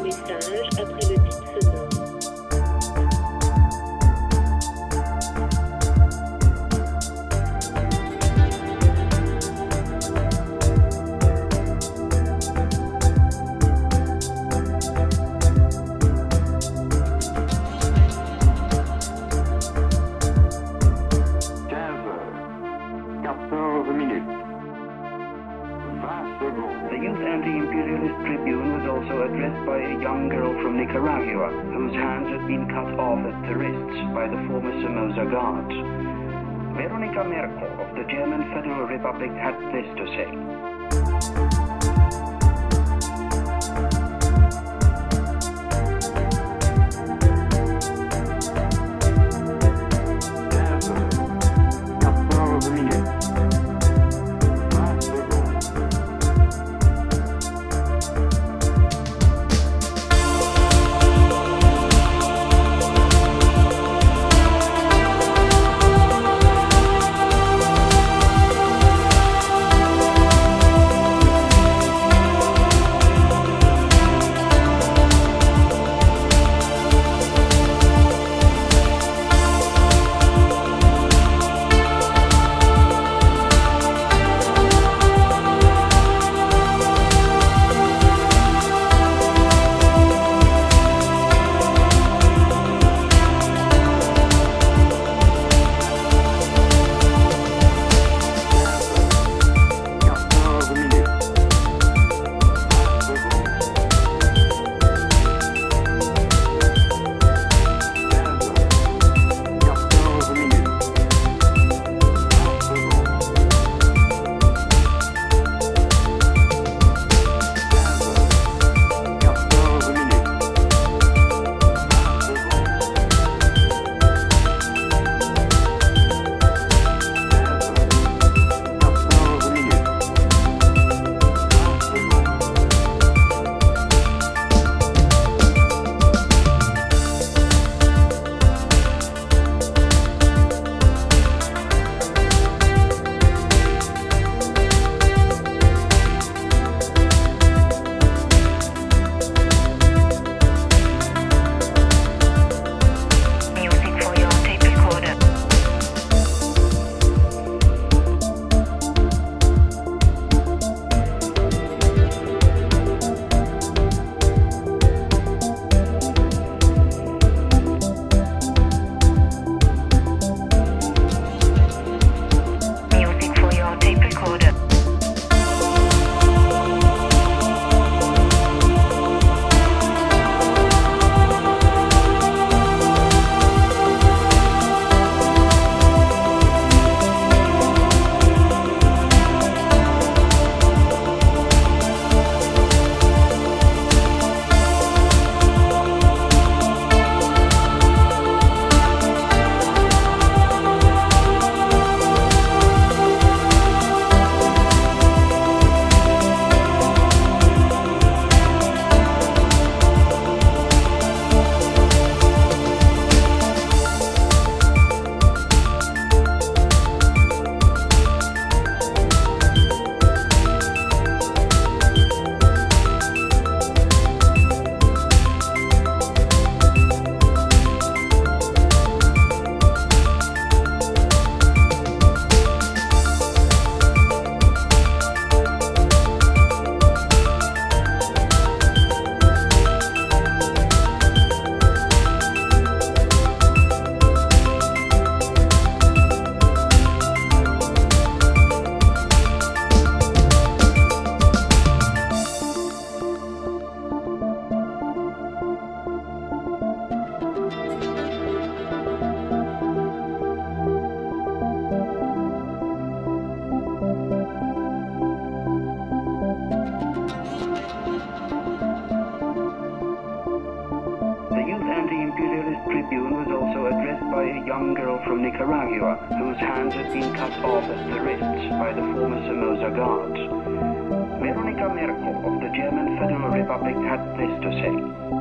message après le bip sonore. The Youth Anti-Imperialist Tribune was also addressed by a young girl from Nicaragua whose hands had been cut off at the wrists by the former Somoza Guard. Veronika Merkel of the German Federal Republic had this to say. Tribune was also addressed by a young girl from Nicaragua whose hands had been cut off at the wrists by the former Somoza Guard. Veronika Merkel of the German Federal Republic had this to say.